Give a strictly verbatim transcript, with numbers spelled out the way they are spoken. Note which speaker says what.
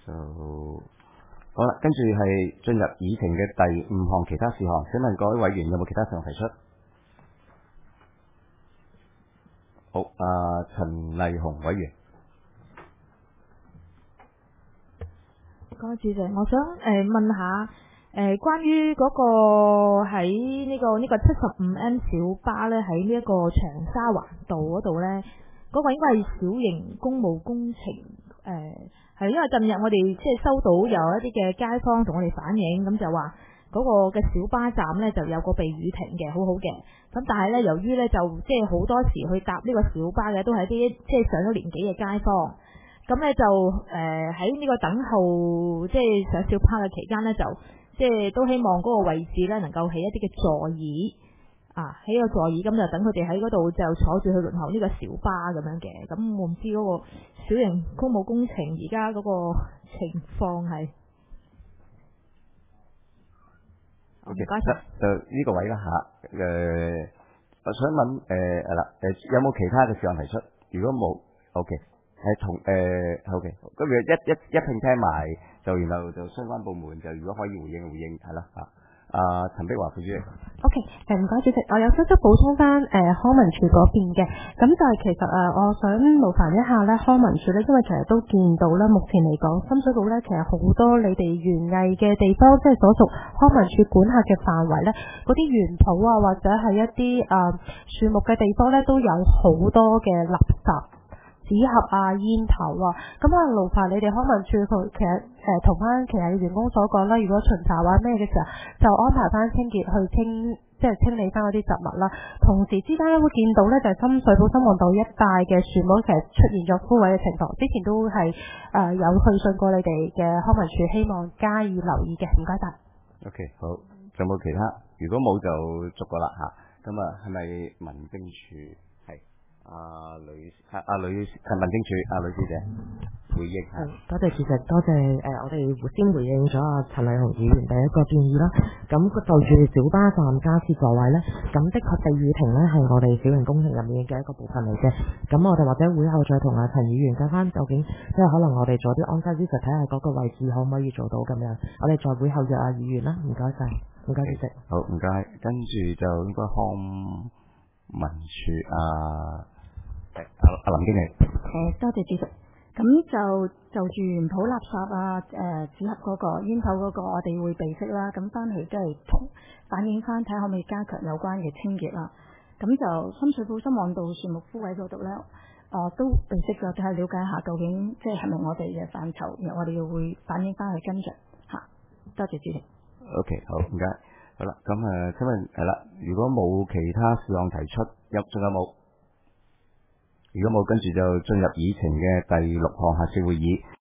Speaker 1: 就好啦，跟住係進入議程嘅第五項其他事項。請問各位委員有冇其他事項提出？好，啊陳麗紅委員。
Speaker 2: 各位主席，我想誒、呃、問下誒、呃、關於嗰個喺呢、這個呢、這個七十五 M 小巴咧，喺呢一個長沙灣道嗰度咧，嗰、那個應該係小型公務工程誒，係、呃、因為近日我哋即係收到有一啲嘅街坊同我哋反映，咁就話嗰個嘅小巴站咧就有個避雨亭嘅，好好嘅。咁但係咧，由於咧就即係好多時去搭呢個小巴嘅都係啲即係上咗年紀嘅街坊。咁咧就誒喺呢個等候即係上小巴嘅期間咧，就即係都希望嗰個位置咧能夠起一啲嘅座椅啊，起個座椅咁就等佢哋喺嗰度就坐住去輪候呢個小巴咁樣嘅。咁我唔知嗰個小型公務工程而家嗰個情況係。唔該晒。就呢個位啦嚇，誒，我想問誒係啦，誒有冇其他嘅事項提出？如果冇 ，OK。係同誒好嘅，咁佢一一一併聽埋，就然後就相關部門就如果可以回應回應，係啦嚇。啊，陳碧華副主席。
Speaker 3: O K， 誒唔該主席，我有少少補充翻誒、呃、康文署嗰邊嘅，咁就係其實誒、呃，我想勞煩一下咧，康文署咧，因為其實都見到啦，目前嚟講，深水埗咧其實好多你哋園藝嘅地方，即係所屬康文署管轄嘅範圍咧，嗰啲園圃啊，或者係一啲誒、呃、樹木嘅地方咧，都有好多嘅垃圾。紙盒啊、煙頭啊，咁可能勞煩你哋康文署佢其實誒同翻其他嘅員工所講啦，如果巡查或者咩嘅時候，就安排翻清潔去清，即係清理翻嗰啲雜物啦。同時之間咧會見到咧就係、是、深水埗深旺道一帶嘅樹木其實出現咗枯萎嘅情況，之前都係誒、呃、有去信過你哋嘅康文署，希望加以留意嘅，唔該晒。
Speaker 1: O K， 好，仲有冇其他？如果冇就逐個啦嚇。咁啊，係咪民政處係？阿女阿阿女係民政處阿女小姐回應。
Speaker 4: 係，多謝主席，多謝誒、呃，我哋先回應咗阿陳麗紅議員第一個建議啦。咁就住小巴站加設座位咧，咁的確避雨亭咧係我哋小型工程入面嘅一個部分嚟嘅。咁我哋或者會後再同阿陳議員講翻，究竟即係可能我哋做啲安排之實，睇下嗰個位置可唔可以做到咁樣。我哋再會後約阿議員啦，唔該晒，唔該主席。
Speaker 1: 好，唔該。跟住就應該康文署啊。阿阿林經理，
Speaker 5: 誒多謝主席。咁就就住園圃垃圾啊、誒、呃、紙盒嗰、那個煙頭嗰個，我哋會備悉啦。咁翻去都係同反映翻，睇下可唔可以加強有關嘅清潔啦。咁就深水埗深旺道樹木枯萎嗰度咧，我、呃、都備悉咗，睇下了解下究竟即係係咪我哋嘅範疇，然後我哋又會反映翻去跟進嚇。多謝主席。
Speaker 1: O K， 好，唔該。好啦，咁誒，請問係啦，如果冇其他事項提出，有仲有冇？如果冇，跟住就進入議程嘅第六項下次會議。